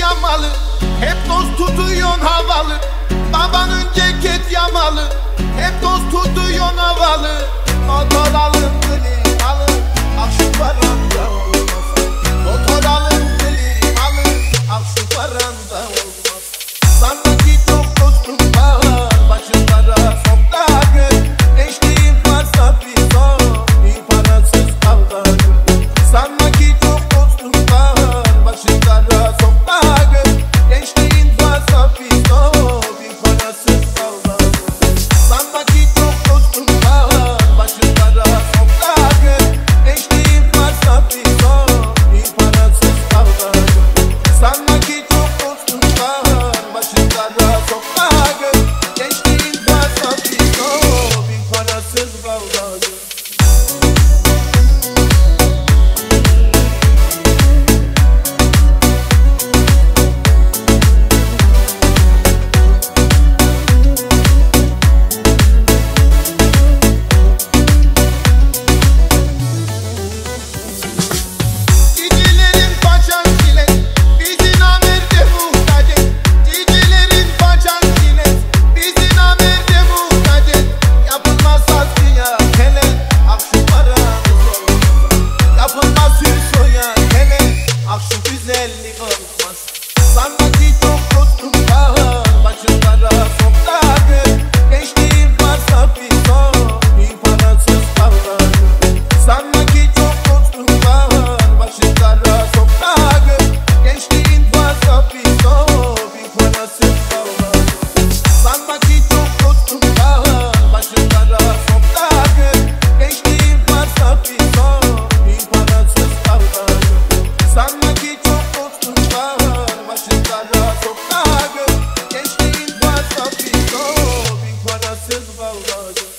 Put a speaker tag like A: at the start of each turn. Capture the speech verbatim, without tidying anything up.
A: yamalı, hep dost tutuyorsun havalı. Babanın ceket yamalı, hep dost tutuyorsun havalı. Motor alın gülüm alın, ak şu paranda olmaz. Motor alın gülüm alın, ak şu paranda olmaz. Sanki çok dostum var, başımlara sokta gül. Gençliğim varsa bir son, bir parasız kavga gül. Sanki çok dostum var, başımlara sokta gül. Gençliğin varsa bir son, bir parasız kavga gül. Sanki çok dostum var, başımlara sokta gül. Gençliğin varsa bir son, bir parasız kavga gül. Sanki çok dostum var, başımlara sokta gül. Gençliğin varsa bir son, bir parasız kavga gül. Cicilerin paçan çilek, bizi namerde muhtaç et. Cicilerin paçan çilek, bizi namerde muhtaç et. Yapılmaz saskiya hele, ak şu paramız olmaz. Yapılmaz hüsoya hele, ak şu güzellik olmaz. Sanki çok dostum var, başımlara sokta gül. Gençliğim varsa bir son, bir parasız kavga gül. Sanki çok dostum var, başımlara sokta gül. Gençliğin varsa bir son, bir parasız kavga gül. Sanki çok dostum var, başımlara sokta gül. Gençliğin varsa bir son, bir parasız kavga gül. Sanki çok dostum var, başımlara sokta gül. Gençliğin varsa bir son, bir parasız kavga gül.